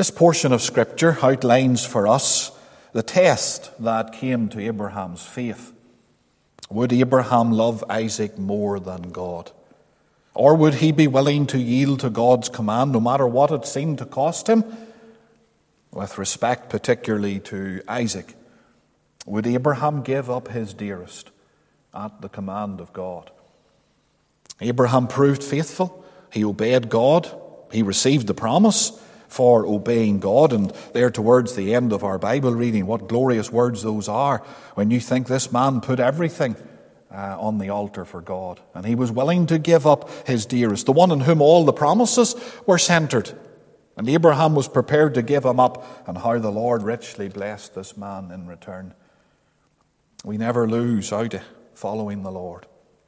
This portion of Scripture outlines for us the test that came to Abraham's faith. Would Abraham love Isaac more than God? Or would he be willing to yield to God's command, no matter what it seemed to cost him? With respect particularly to Isaac, would Abraham give up his dearest at the command of God? Abraham proved faithful. He obeyed God. He received the promise for obeying God. And there towards the end of our Bible reading, what glorious words those are when you think this man put everything on the altar for God. And he was willing to give up his dearest, the one in whom all the promises were centered. And Abraham was prepared to give him up, and how the Lord richly blessed this man in return. We never lose out following the Lord.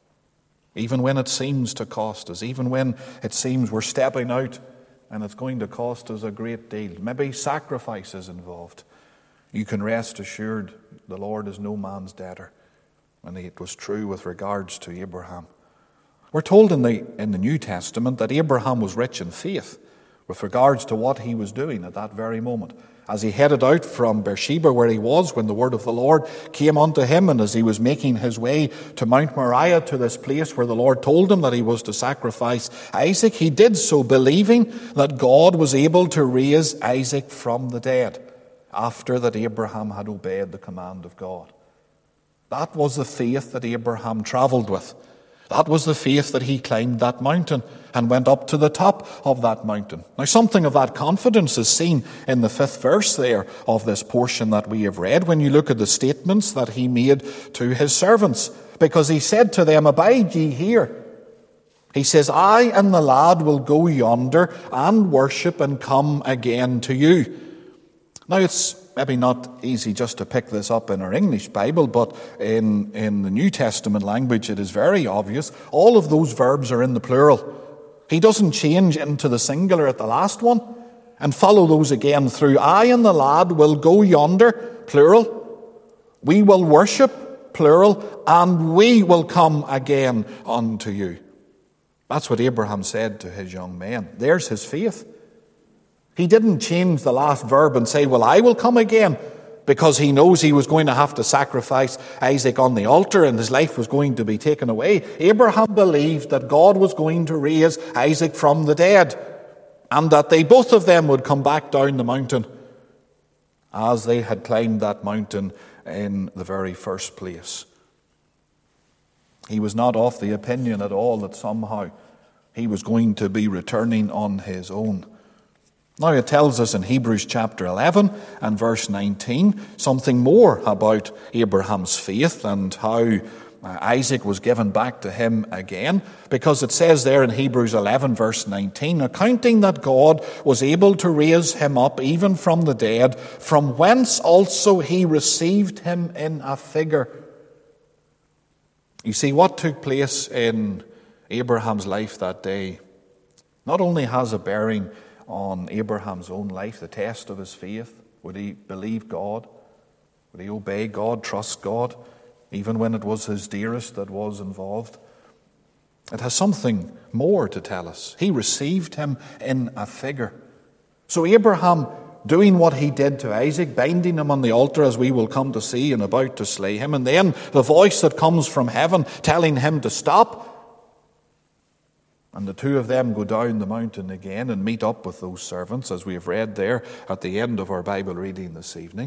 Even when it seems to cost us, even when it seems we're stepping out and it's going to cost us a great deal, maybe sacrifices involved, you can rest assured the Lord is no man's debtor. And it was true with regards to Abraham. We're told in the New Testament that Abraham was rich in faith with regards to what he was doing at that very moment. As he headed out from Beersheba, where he was when the word of the Lord came unto him, and as he was making his way to Mount Moriah, to this place where the Lord told him that he was to sacrifice Isaac, he did so believing that God was able to raise Isaac from the dead after that Abraham had obeyed the command of God. That was the faith that Abraham travelled with. That was the faith that he climbed that mountain and went up to the top of that mountain. Now, something of that confidence is seen in the 5th verse there of this portion that we have read when you look at the statements that he made to his servants. Because he said to them, "Abide ye here." He says, "I and the lad will go yonder and worship and come again to you." Now, it's maybe not easy just to pick this up in our English Bible, but in the New Testament language it is very obvious. All of those verbs are in the plural. He doesn't change into the singular at the last one and follow those again through. I and the lad will go yonder, plural. We will worship, plural, and we will come again unto you. That's what Abraham said to his young men. There's his faith. He didn't change the last verb and say, "Well, I will come again," because he knows he was going to have to sacrifice Isaac on the altar and his life was going to be taken away. Abraham believed that God was going to raise Isaac from the dead and that they both of them would come back down the mountain as they had climbed that mountain in the very first place. He was not of the opinion at all that somehow he was going to be returning on his own. Now it tells us in Hebrews chapter 11 and verse 19 something more about Abraham's faith and how Isaac was given back to him again, because it says there in Hebrews 11 verse 19, "Accounting that God was able to raise him up even from the dead, from whence also he received him in a figure." You see, what took place in Abraham's life that day not only has a bearing on Abraham's own life, the test of his faith. Would he believe God? Would he obey God, trust God, even when it was his dearest that was involved? It has something more to tell us. He received him in a figure. So Abraham, doing what he did to Isaac, binding him on the altar as we will come to see and about to slay him, and then the voice that comes from heaven telling him to stop. And the two of them go down the mountain again and meet up with those servants, as we have read there at the end of our Bible reading this evening.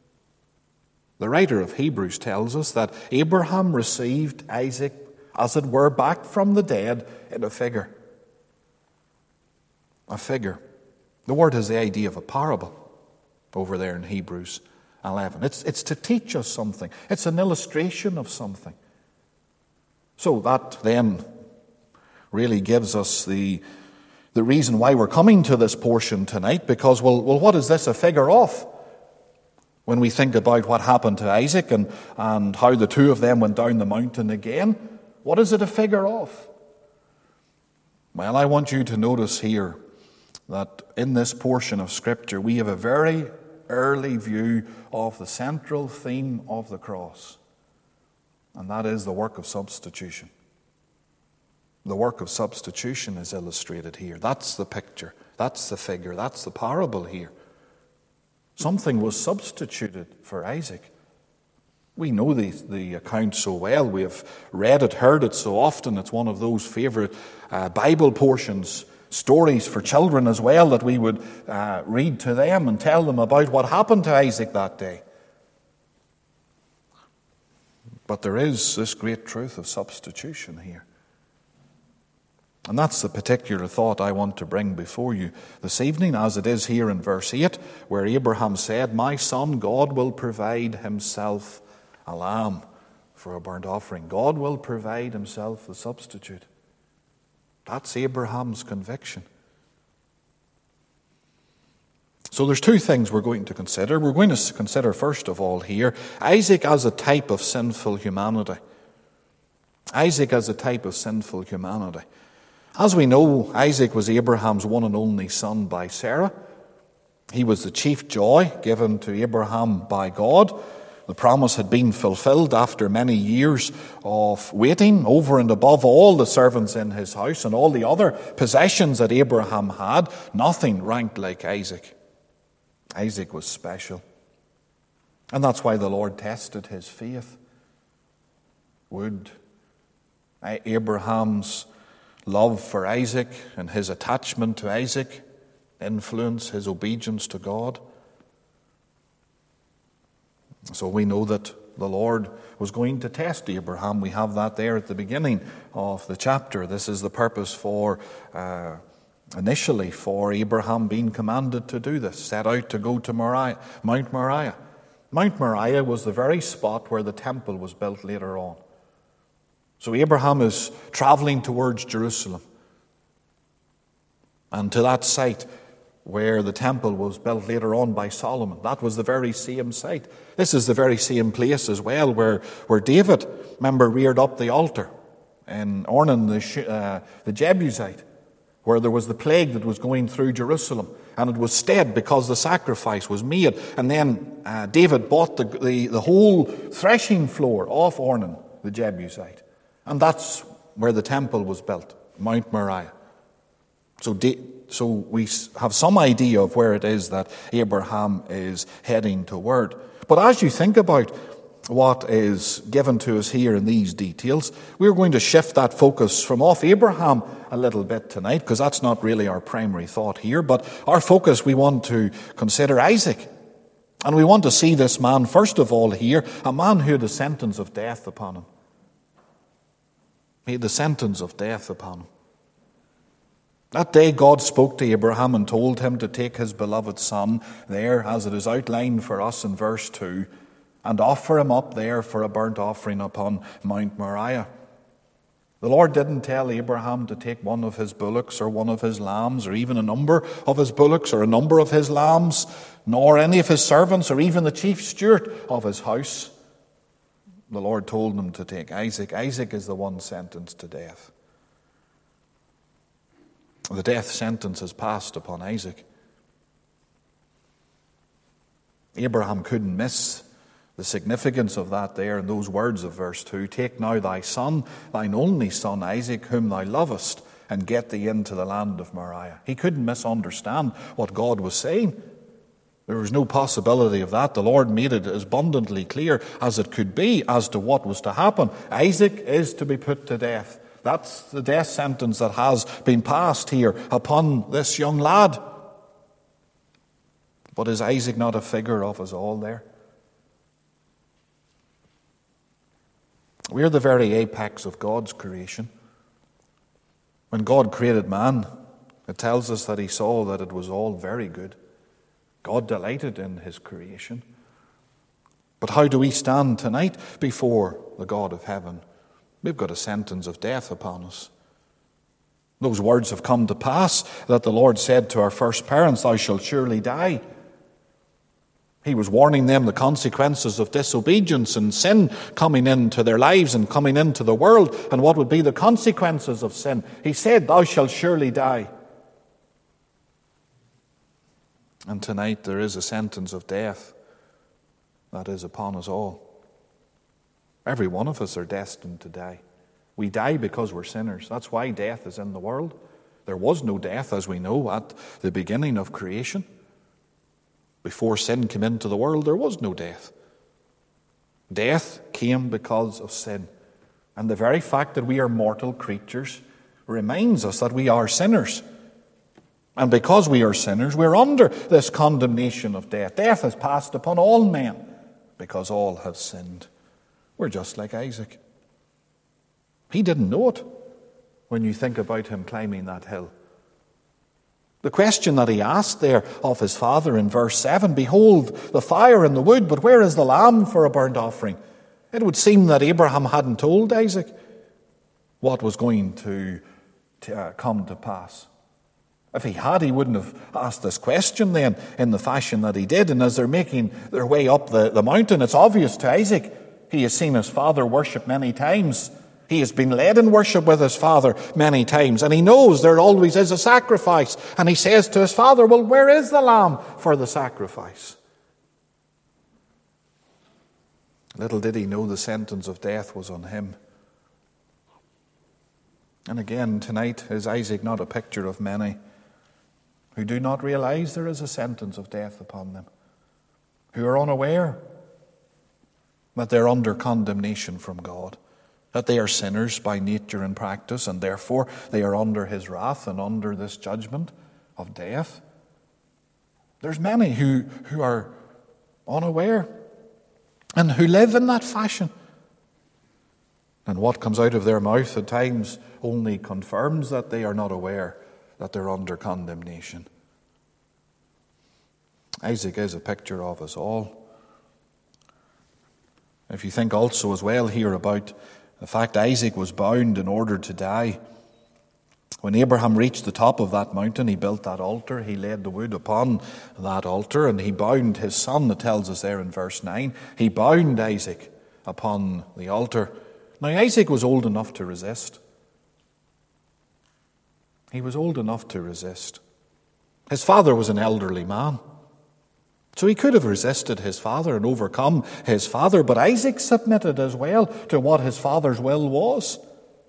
The writer of Hebrews tells us that Abraham received Isaac, as it were, back from the dead in a figure. A figure. The word has the idea of a parable over there in Hebrews 11. It's to teach us something. It's an illustration of something. So that then really gives us the reason why we're coming to this portion tonight, because, well, what is this a figure of? When we think about what happened to Isaac and how the two of them went down the mountain again, what is it a figure of? Well, I want you to notice here that in this portion of Scripture we have a very early view of the central theme of the cross, and that is the work of substitution. The work of substitution is illustrated here. That's the picture That's the figure. That's the parable here. Something was substituted for Isaac. We know the account so well. We have read it, heard it so often. It's one of those favourite Bible portions, stories for children as well, that we would read to them and tell them about what happened to Isaac that day. But there is this great truth of substitution here. And that's the particular thought I want to bring before you this evening, as it is here in verse 8, where Abraham said, "My son, God will provide himself a lamb for a burnt offering." God will provide himself the substitute. That's Abraham's conviction. So there's two things we're going to consider. We're going to consider, first of all here, Isaac as a type of sinful humanity. Isaac as a type of sinful humanity. As we know, Isaac was Abraham's one and only son by Sarah. He was the chief joy given to Abraham by God. The promise had been fulfilled after many years of waiting, over and above all the servants in his house and all the other possessions that Abraham had. Nothing ranked like Isaac. Isaac was special. And that's why the Lord tested his faith. Would Abraham's love for Isaac and his attachment to Isaac influence his obedience to God? So we know that the Lord was going to test Abraham. We have that there at the beginning of the chapter. This is the purpose for, initially, for Abraham being commanded to do this, set out to go to Mount Moriah. Mount Moriah was the very spot where the temple was built later on. So Abraham is traveling towards Jerusalem, and to that site where the temple was built later on by Solomon. That was the very same site. This is the very same place as well where David, remember, reared up the altar in Ornan the Jebusite, where there was the plague that was going through Jerusalem, and it was stayed because the sacrifice was made. And then David bought the whole threshing floor off Ornan the Jebusite. And that's where the temple was built, Mount Moriah. So we have some idea of where it is that Abraham is heading toward. But as you think about what is given to us here in these details, we're going to shift that focus from off Abraham a little bit tonight, because that's not really our primary thought here. But our focus, we want to consider Isaac. And we want to see this man, first of all here, a man who had a sentence of death upon him. He had the sentence of death upon him. That day God spoke to Abraham and told him to take his beloved son there, as it is outlined for us in verse 2, and offer him up there for a burnt offering upon Mount Moriah. The Lord didn't tell Abraham to take one of his bullocks or one of his lambs, or even a number of his bullocks or a number of his lambs, nor any of his servants, or even the chief steward of his house. The Lord told him to take Isaac. Isaac is the one sentenced to death. The death sentence is passed upon Isaac. Abraham couldn't miss the significance of that there in those words of verse 2. "Take now thy son, thine only son Isaac, whom thou lovest, and get thee into the land of Moriah." He couldn't misunderstand what God was saying. There was no possibility of that. The Lord made it as abundantly clear as it could be as to what was to happen. Isaac is to be put to death. That's the death sentence that has been passed here upon this young lad. But is Isaac not a figure of us all there? We're the very apex of God's creation. When God created man, it tells us that he saw that it was all very good. God delighted in his creation. But how do we stand tonight before the God of heaven? We've got a sentence of death upon us. Those words have come to pass that the Lord said to our first parents, "Thou shalt surely die." He was warning them the consequences of disobedience and sin coming into their lives and coming into the world, and what would be the consequences of sin. He said, "Thou shalt surely die." And tonight there is a sentence of death that is upon us all. Every one of us are destined to die. We die because we're sinners. That's why death is in the world. There was no death, as we know, at the beginning of creation. Before sin came into the world, there was no death. Death came because of sin. And the very fact that we are mortal creatures reminds us that we are sinners. And because we are sinners, we're under this condemnation of death. Death has passed upon all men because all have sinned. We're just like Isaac. He didn't know it when you think about him climbing that hill. The question that he asked there of his father in verse 7, behold, the fire and the wood, but where is the lamb for a burnt offering? It would seem that Abraham hadn't told Isaac what was going to come to pass. If he had, he wouldn't have asked this question then in the fashion that he did. And as they're making their way up the mountain, it's obvious to Isaac. He has seen his father worship many times. He has been led in worship with his father many times. And he knows there always is a sacrifice. And he says to his father, well, where is the lamb for the sacrifice? Little did he know the sentence of death was on him. And again, tonight, is Isaac not a picture of many who do not realize there is a sentence of death upon them, who are unaware that they're under condemnation from God, that they are sinners by nature and practice, and therefore they are under his wrath and under this judgment of death? There's many who are unaware and who live in that fashion. And what comes out of their mouth at times only confirms that they are not aware that they're under condemnation. Isaac is a picture of us all. If you think also as well here about the fact Isaac was bound in order to die. When Abraham reached the top of that mountain, he built that altar, he laid the wood upon that altar, and he bound his son, it tells us there in verse 9. He bound Isaac upon the altar. Now Isaac was old enough to resist. He was old enough to resist. His father was an elderly man. So he could have resisted his father and overcome his father, but Isaac submitted as well to what his father's will was.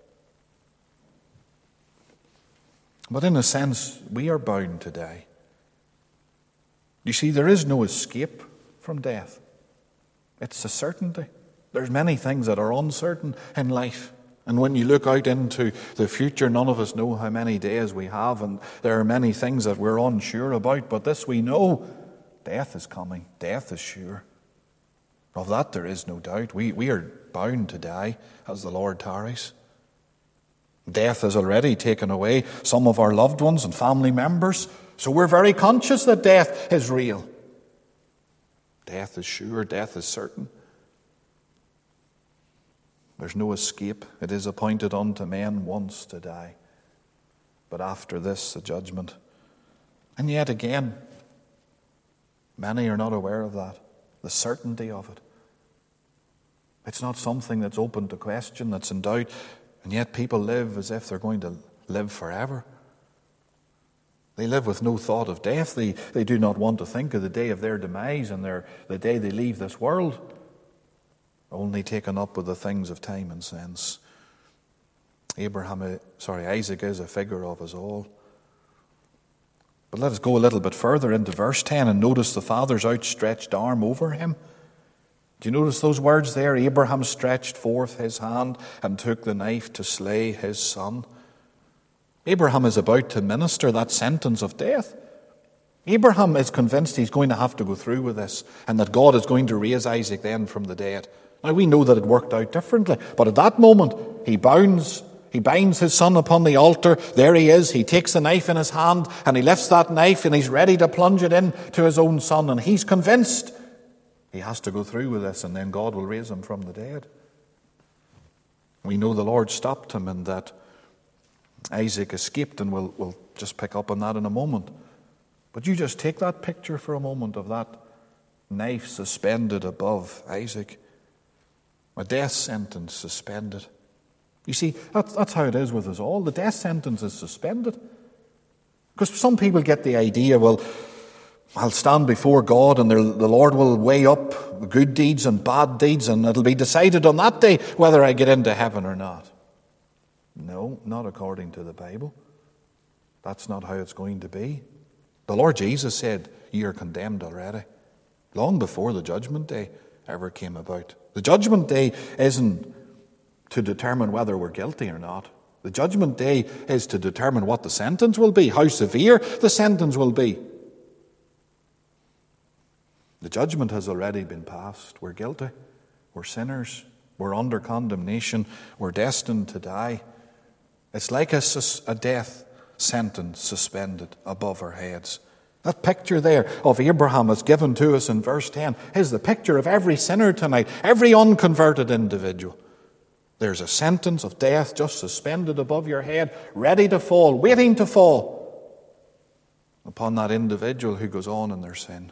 But in a sense, we are bound to die. You see, there is no escape from death. It's a certainty. There's many things that are uncertain in life. And when you look out into the future, none of us know how many days we have, and there are many things that we're unsure about. But this we know, death is coming. Death is sure. Of that there is no doubt. We are bound to die as the Lord tarries. Death has already taken away some of our loved ones and family members, so we're very conscious that death is real. Death is sure. Death is certain. There's no escape. It is appointed unto men once to die, but after this, the judgment. And yet again, many are not aware of that, the certainty of it. It's not something that's open to question, that's in doubt, and yet people live as if they're going to live forever. They live with no thought of death. They do not want to think of the day of their demise and the day they leave this world, only taken up with the things of time and sense. Isaac is a figure of us all. But let us go a little bit further into verse 10 and notice the father's outstretched arm over him. Do you notice those words there? Abraham stretched forth his hand and took the knife to slay his son. Abraham is about to minister that sentence of death. Abraham is convinced he's going to have to go through with this and that God is going to raise Isaac then from the dead. Now we know that it worked out differently, but at that moment he binds his son upon the altar. There he is. He takes the knife in his hand and he lifts that knife and he's ready to plunge it in to his own son. And he's convinced he has to go through with this and then God will raise him from the dead. We know the Lord stopped him and that Isaac escaped, and we'll just pick up on that in a moment. But you just take that picture for a moment of that knife suspended above Isaac. A death sentence suspended. You see, that's how it is with us all. The death sentence is suspended. Because some people get the idea, well, I'll stand before God and the Lord will weigh up good deeds and bad deeds and it'll be decided on that day whether I get into heaven or not. No, not according to the Bible. That's not how it's going to be. The Lord Jesus said, "Ye are condemned already," long before the judgment day ever came about. The judgment day isn't to determine whether we're guilty or not. The judgment day is to determine what the sentence will be, how severe the sentence will be. The judgment has already been passed. We're guilty. We're sinners. We're under condemnation. We're destined to die. It's like a death sentence suspended above our heads. That picture there of Abraham is given to us in verse 10 is the picture of every sinner tonight, every unconverted individual. There's a sentence of death just suspended above your head, ready to fall, waiting to fall upon that individual who goes on in their sin.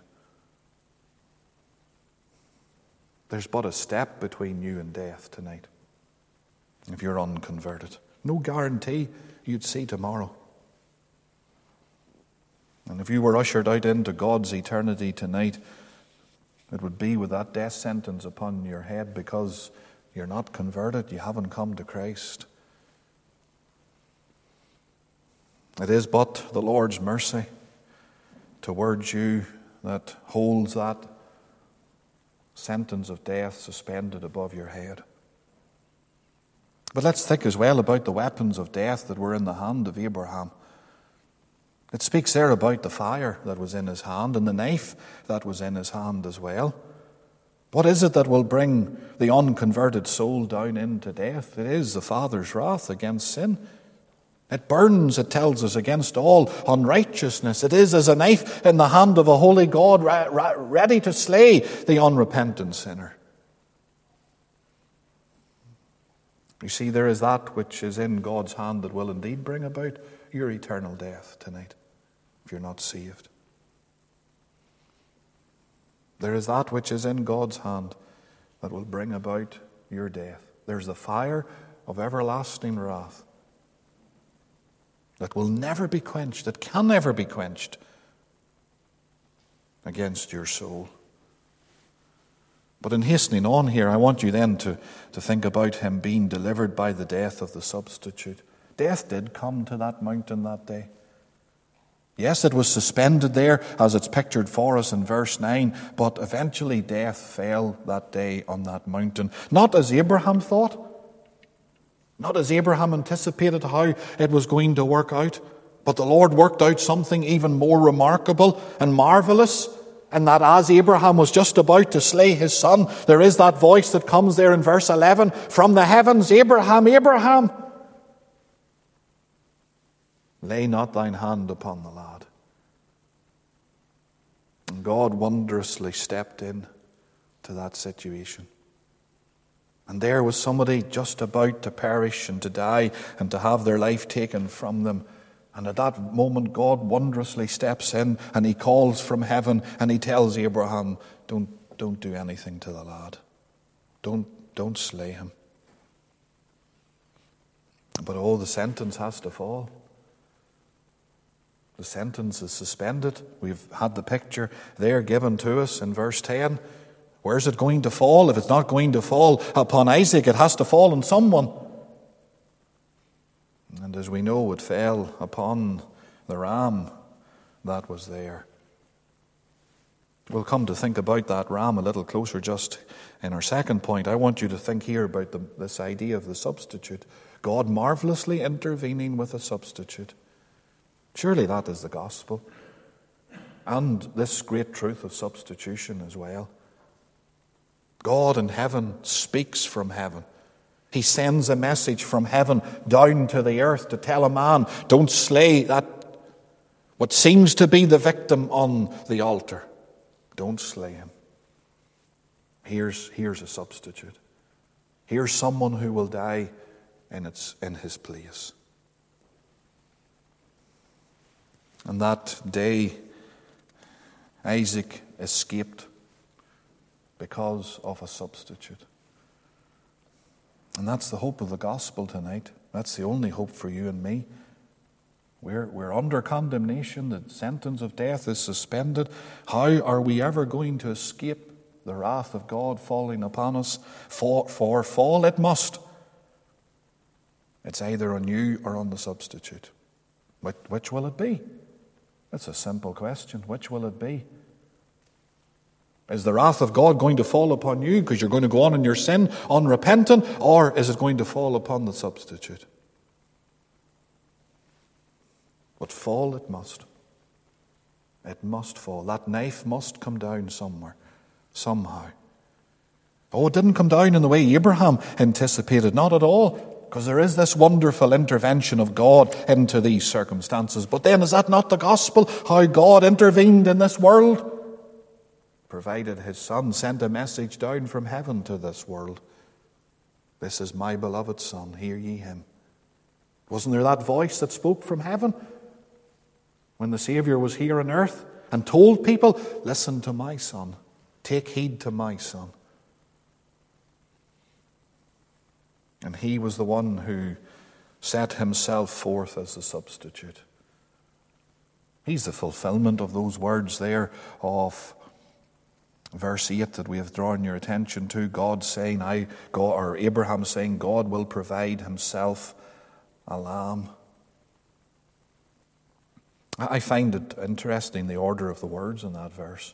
There's but a step between you and death tonight if you're unconverted. No guarantee you'd see tomorrow. And if you were ushered out into God's eternity tonight, it would be with that death sentence upon your head because you're not converted, you haven't come to Christ. It is but the Lord's mercy towards you that holds that sentence of death suspended above your head. But let's think as well about the weapons of death that were in the hand of Abraham. It speaks there about the fire that was in his hand and the knife that was in his hand as well. What is it that will bring the unconverted soul down into death? It is the Father's wrath against sin. It burns, it tells us, against all unrighteousness. It is as a knife in the hand of a holy God ready to slay the unrepentant sinner. You see, there is that which is in God's hand that will indeed bring about your eternal death tonight, if you're not saved. There is that which is in God's hand that will bring about your death. There's the fire of everlasting wrath that will never be quenched, that can never be quenched against your soul. But in hastening on here, I want you then to think about him being delivered by the death of the substitute. Death did come to that mountain that day. Yes, it was suspended there as it's pictured for us in verse 9, but eventually death fell that day on that mountain. Not as Abraham thought, not as Abraham anticipated how it was going to work out, but the Lord worked out something even more remarkable and marvelous, and that as Abraham was just about to slay his son, there is that voice that comes there in verse 11, from the heavens, Abraham, Abraham, lay not thine hand upon the lad. And God wondrously stepped in to that situation. And there was somebody just about to perish and to die and to have their life taken from them. And at that moment, God wondrously steps in and he calls from heaven and he tells Abraham, don't do anything to the lad. Don't slay him. But the sentence has to fall. The sentence is suspended. We've had the picture there given to us in verse 10. Where's it going to fall? If it's not going to fall upon Isaac, it has to fall on someone. And as we know, it fell upon the ram that was there. We'll come to think about that ram a little closer just in our second point. I want you to think here about this idea of the substitute. God marvelously intervening with a substitute. Surely that is the gospel. And this great truth of substitution as well. God in heaven speaks from heaven. He sends a message from heaven down to the earth to tell a man, don't slay that what seems to be the victim on the altar. Don't slay him. Here's a substitute. Here's someone who will die in his place. And that day, Isaac escaped because of a substitute. And that's the hope of the gospel tonight. That's the only hope for you and me. We're under condemnation. The sentence of death is suspended. How are we ever going to escape the wrath of God falling upon us? For fall it must. It's either on you or on the substitute. Which will it be? It's a simple question. Which will it be? Is the wrath of God going to fall upon you because you're going to go on in your sin unrepentant, or is it going to fall upon the substitute? But fall it must. It must fall. That knife must come down somewhere, somehow. Oh, it didn't come down in the way Abraham anticipated, not at all, because there is this wonderful intervention of God into these circumstances. But then, is that not the gospel? How God intervened in this world? Provided his Son, sent a message down from heaven to this world. This is my beloved Son, hear ye him. Wasn't there that voice that spoke from heaven when the Saviour was here on earth and told people, listen to my Son, take heed to my Son? And he was the one who set himself forth as the substitute. He's the fulfillment of those words there of verse 8 that we have drawn your attention to. Abraham saying, God will provide himself a lamb. I find it interesting, the order of the words in that verse.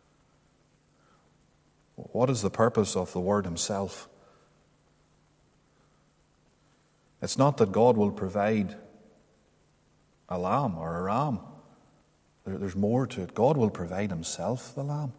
What is the purpose of the word himself? It's not that God will provide a lamb or a ram. There's more to it. God will provide himself the lamb.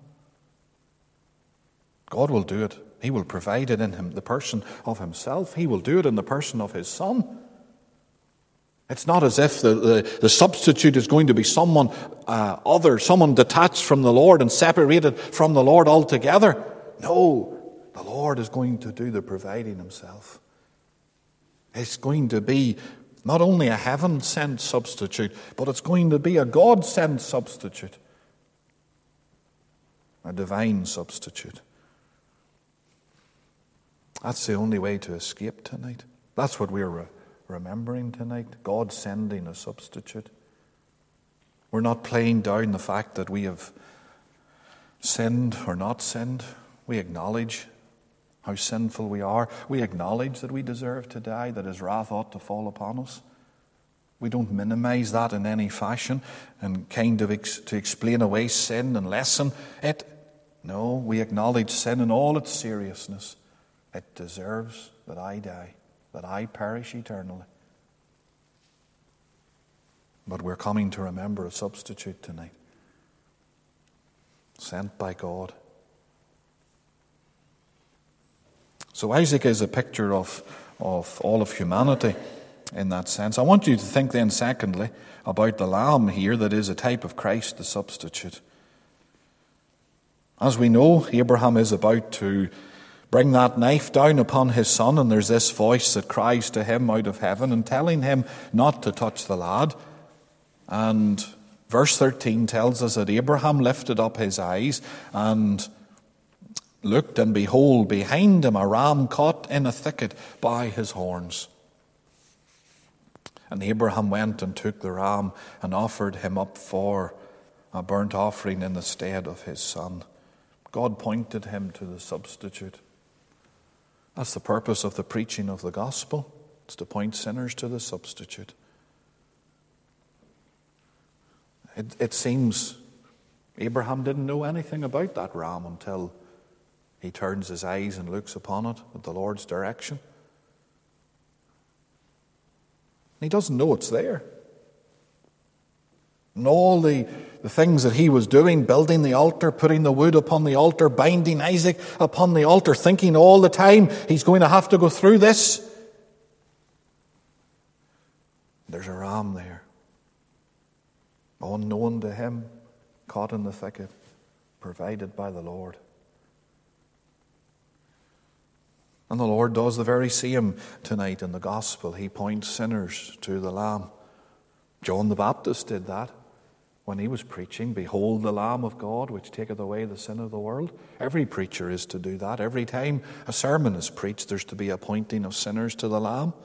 God will do it. He will provide it in the person of himself. He will do it in the person of his Son. It's not as if the substitute is going to be someone someone detached from the Lord and separated from the Lord altogether. No, the Lord is going to do the providing himself. It's going to be not only a heaven-sent substitute, but it's going to be a God-sent substitute. A divine substitute. That's the only way to escape tonight. That's what we're remembering tonight. God sending a substitute. We're not playing down the fact that we have sinned or not sinned. We acknowledge how sinful we are. We acknowledge that we deserve to die, that his wrath ought to fall upon us. We don't minimize that in any fashion and kind of to explain away sin and lessen it. No, we acknowledge sin in all its seriousness. It deserves that I die, that I perish eternally. But we're coming to remember a substitute tonight, sent by God. So Isaac is a picture of all of humanity in that sense. I want you to think then, secondly, about the lamb here that is a type of Christ, the substitute. As we know, Abraham is about to bring that knife down upon his son, and there's this voice that cries to him out of heaven and telling him not to touch the lad. And verse 13 tells us that Abraham lifted up his eyes and looked, and behold, behind him a ram caught in a thicket by his horns. And Abraham went and took the ram and offered him up for a burnt offering in the stead of his son. God pointed him to the substitute. That's the purpose of the preaching of the gospel. It's to point sinners to the substitute. It seems Abraham didn't know anything about that ram until he turns his eyes and looks upon it at the Lord's direction. And he doesn't know it's there. And all the things that he was doing, building the altar, putting the wood upon the altar, binding Isaac upon the altar, thinking all the time he's going to have to go through this. There's a ram there, unknown to him, caught in the thicket, provided by the Lord. And the Lord does the very same tonight in the gospel. He points sinners to the Lamb. John the Baptist did that when he was preaching, "Behold the Lamb of God, which taketh away the sin of the world." Every preacher is to do that. Every time a sermon is preached, there's to be a pointing of sinners to the Lamb.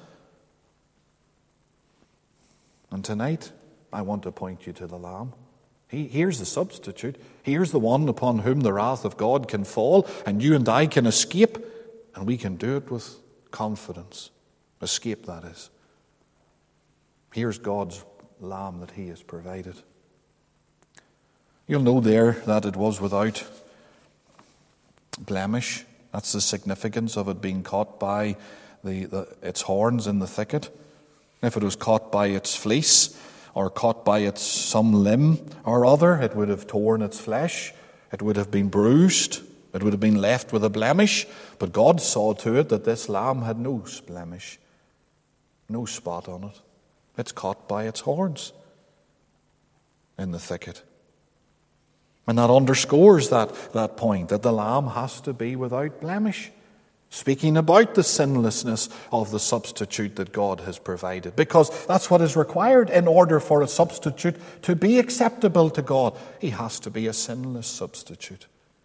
And tonight, I want to point you to the Lamb. Here's the substitute. Here's the one upon whom the wrath of God can fall, and you and I can escape. And we can do it with confidence. Escape, that is. Here's God's lamb that he has provided. You'll know there that it was without blemish. That's the significance of it being caught by its horns in the thicket. If it was caught by its fleece or caught by its some limb or other, it would have torn its flesh. It would have been bruised. It would have been left with a blemish. But God saw to it that this lamb had no blemish, no spot on it. It's caught by its horns in the thicket. And that underscores that point, that the lamb has to be without blemish. Speaking about the sinlessness of the substitute that God has provided. Because that's what is required in order for a substitute to be acceptable to God. He has to be a sinless substitute.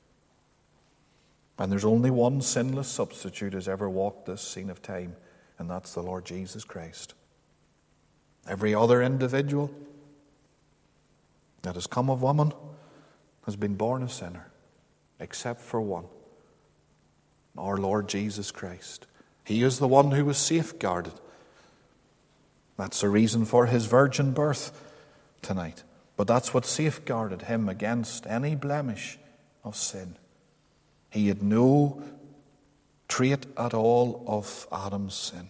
And there's only one sinless substitute who's ever walked this scene of time, and that's the Lord Jesus Christ. Every other individual that has come of woman has been born a sinner, except for one, our Lord Jesus Christ. He is the one who was safeguarded. That's the reason for his virgin birth tonight. But that's what safeguarded him against any blemish of sin. He had no trait at all of Adam's sin.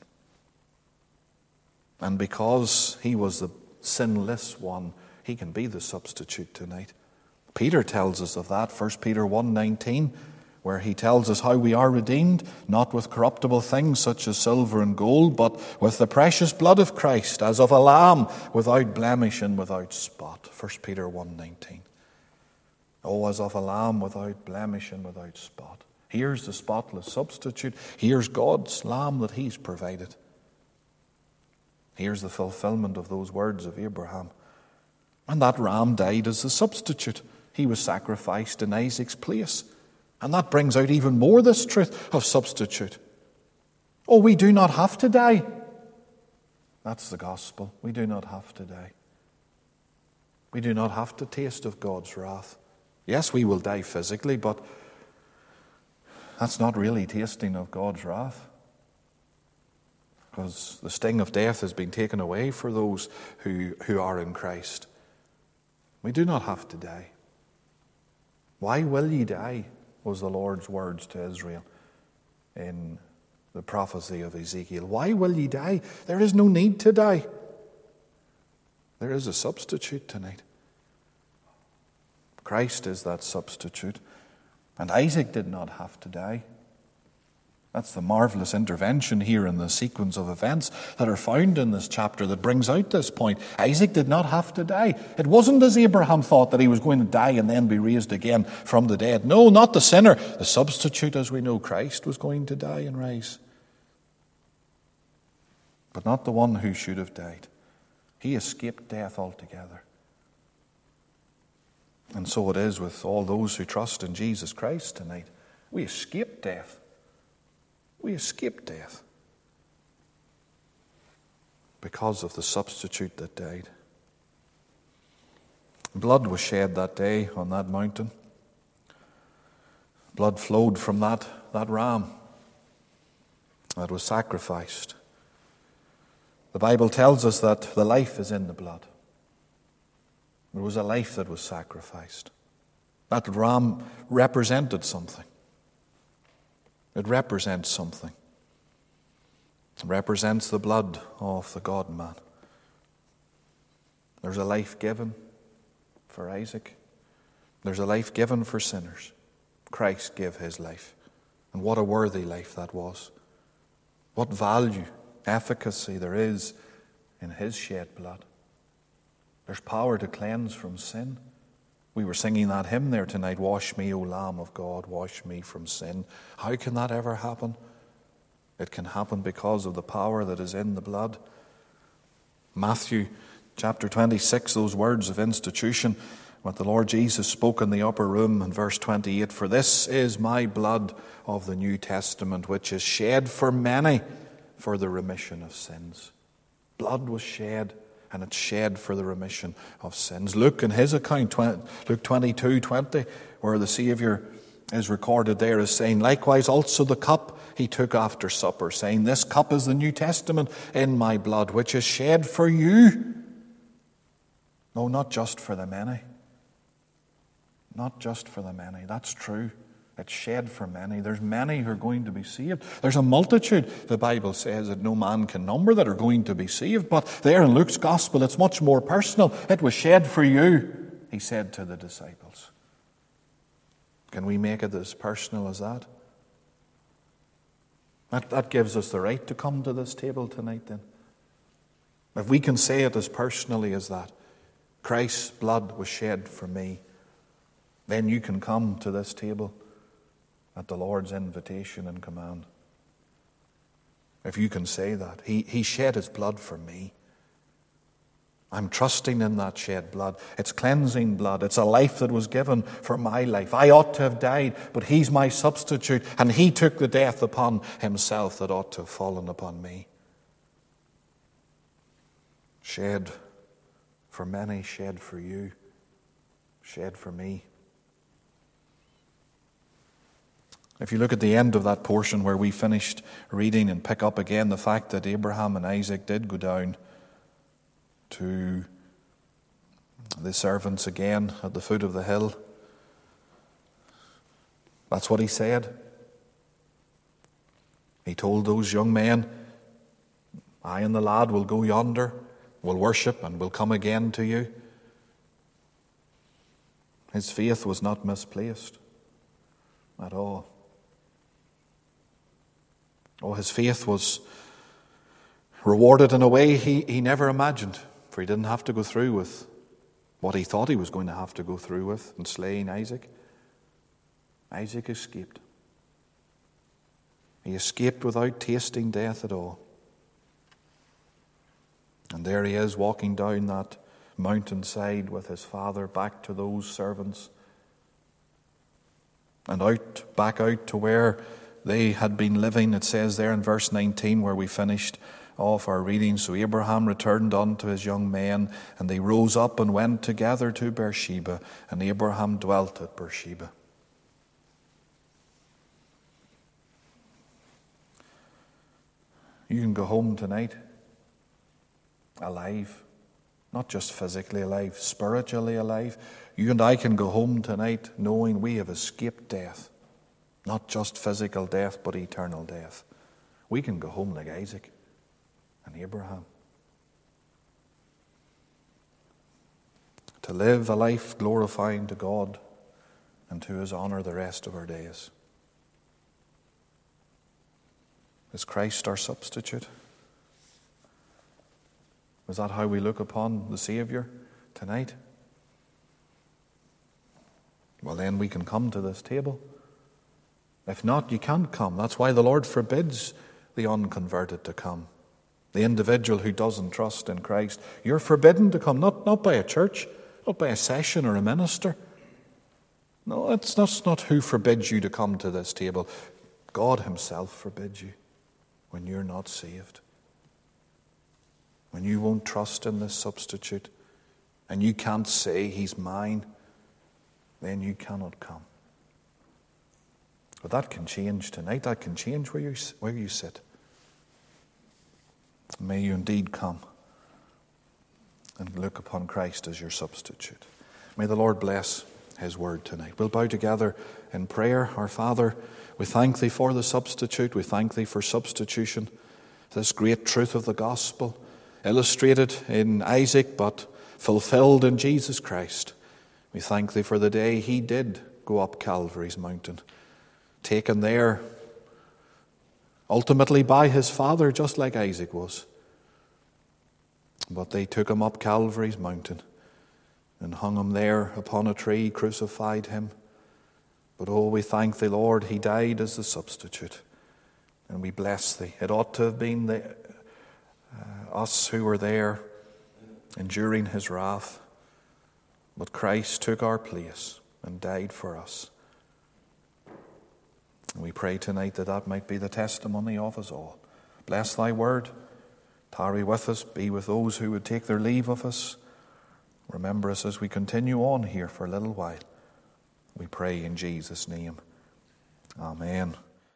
And because he was the sinless one, he can be the substitute tonight. Peter tells us of that, 1 Peter 1:19, where he tells us how we are redeemed, not with corruptible things such as silver and gold, but with the precious blood of Christ, as of a lamb, without blemish and without spot. 1 Peter 1:19. Oh, as of a lamb without blemish and without spot. Here's the spotless substitute. Here's God's lamb that he's provided. Here's the fulfillment of those words of Abraham. And that ram died as a substitute. He was sacrificed in Isaac's place. And that brings out even more this truth of substitute. Oh, we do not have to die. That's the gospel. We do not have to die. We do not have to taste of God's wrath. Yes, we will die physically, but that's not really tasting of God's wrath. Because the sting of death has been taken away for those who are in Christ. We do not have to die. Why will ye die? Was the Lord's words to Israel in the prophecy of Ezekiel. Why will ye die? There is no need to die. There is a substitute tonight. Christ is that substitute. And Isaac did not have to die. That's the marvelous intervention here in the sequence of events that are found in this chapter that brings out this point. Isaac did not have to die. It wasn't as Abraham thought, that he was going to die and then be raised again from the dead. No, not the sinner. The substitute, as we know, Christ, was going to die and rise. But not the one who should have died. He escaped death altogether. And so it is with all those who trust in Jesus Christ tonight. We escape death. We escape death because of the substitute that died. Blood was shed that day on that mountain. Blood flowed from that ram that was sacrificed. The Bible tells us that the life is in the blood. There was a life that was sacrificed. That ram represented something. It represents something. It represents the blood of the God-man. There's a life given for Isaac. There's a life given for sinners. Christ gave his life. And what a worthy life that was. What value, efficacy there is in his shed blood. There's power to cleanse from sin. We were singing that hymn there tonight, "Wash me, O Lamb of God, wash me from sin." How can that ever happen? It can happen because of the power that is in the blood. Matthew chapter 26, those words of institution, what the Lord Jesus spoke in the upper room in verse 28, "For this is my blood of the New Testament, which is shed for many for the remission of sins." Blood was shed, and it's shed for the remission of sins. Luke, in his account, Luke 22:20, where the Savior is recorded there as saying, "Likewise also the cup he took after supper, saying, This cup is the New Testament in my blood, which is shed for you No, not just for the many. Not just for the many. That's true. It's shed for many. There's many who are going to be saved. There's a multitude, the Bible says, that no man can number, that are going to be saved. But there in Luke's gospel, it's much more personal. It was shed for you, he said to the disciples. Can we make it as personal as that? That gives us the right to come to this table tonight then. If we can say it as personally as that, Christ's blood was shed for me, then you can come to this table at the Lord's invitation and command. If you can say that, He shed His blood for me. I'm trusting in that shed blood. It's cleansing blood. It's a life that was given for my life. I ought to have died, but He's my substitute, and He took the death upon Himself that ought to have fallen upon me. Shed for many, shed for you, shed for me. If you look at the end of that portion where we finished reading and pick up again the fact that Abraham and Isaac did go down to the servants again at the foot of the hill, that's what he said. He told those young men, I and the lad will go yonder, will worship, and will come again to you. His faith was not misplaced at all. Oh, his faith was rewarded in a way he never imagined, for he didn't have to go through with what he thought he was going to have to go through with in slaying Isaac. Isaac escaped. He escaped without tasting death at all. And there he is, walking down that mountainside with his father back to those servants, and back out to where they had been living. It says there in verse 19 where we finished off our reading, so Abraham returned unto his young men, and they rose up and went together to Beersheba, and Abraham dwelt at Beersheba. You can go home tonight alive, not just physically alive, spiritually alive. You and I can go home tonight knowing we have escaped death. Not just physical death, but eternal death. We can go home like Isaac and Abraham. To live a life glorifying to God and to His honor the rest of our days. Is Christ our substitute? Is that how we look upon the Savior tonight? Well, then we can come to this table. If not, you can't come. That's why the Lord forbids the unconverted to come. The individual who doesn't trust in Christ, you're forbidden to come, not by a church, not by a session or a minister. No, that's not who forbids you to come to this table. God Himself forbids you when you're not saved. When you won't trust in this substitute and you can't say He's mine, then you cannot come. But that can change tonight. That can change where you sit. May you indeed come and look upon Christ as your substitute. May the Lord bless His word tonight. We'll bow together in prayer. Our Father, we thank Thee for the substitute. We thank Thee for substitution, this great truth of the gospel, illustrated in Isaac but fulfilled in Jesus Christ. We thank Thee for the day He did go up Calvary's mountain, taken there ultimately by His father, just like Isaac was. But they took Him up Calvary's mountain and hung Him there upon a tree, crucified Him. But oh, we thank Thee, Lord, He died as the substitute, and we bless Thee. It ought to have been us who were there enduring His wrath, but Christ took our place and died for us. And we pray tonight that might be the testimony of us all. Bless Thy word. Tarry with us. Be with those who would take their leave of us. Remember us as we continue on here for a little while. We pray in Jesus' name. Amen.